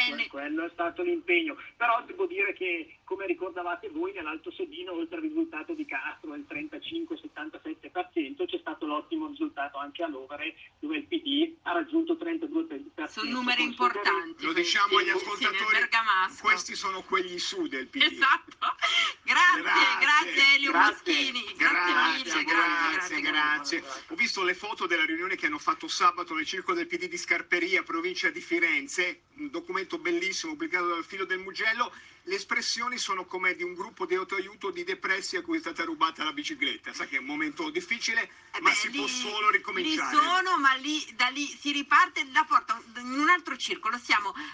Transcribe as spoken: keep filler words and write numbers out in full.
ne... quello è stato l'impegno. Però devo dire che, come ricordavate voi, nell'Alto Sebino, oltre al risultato di Castro, il trentacinque settantasette per cento, c'è stato l'ottimo risultato anche a Lovere, dove il P D ha raggiunto trentadue per cento. Sono numeri importanti. Lo diciamo agli Sì, ascoltatori, sì, questi sono quelli in su del P D. Esatto. Grazie, grazie, grazie Elio Grazie. Moschini. Grazie, Grazie, grazie, grazie, grazie, grazie. grazie. Ho visto le foto della riunione che hanno fatto sabato nel circolo del P D di Scarperia, provincia di Firenze, un documento bellissimo pubblicato dal Filo del Mugello. Le espressioni sono come di un gruppo di autoaiuto di depressi a cui è stata rubata la bicicletta. Sa che è un momento difficile, Eh ma beh, si lì, può solo ricominciare. Lì sono, ma lì, da lì si riparte da porta in un altro circolo. Siamo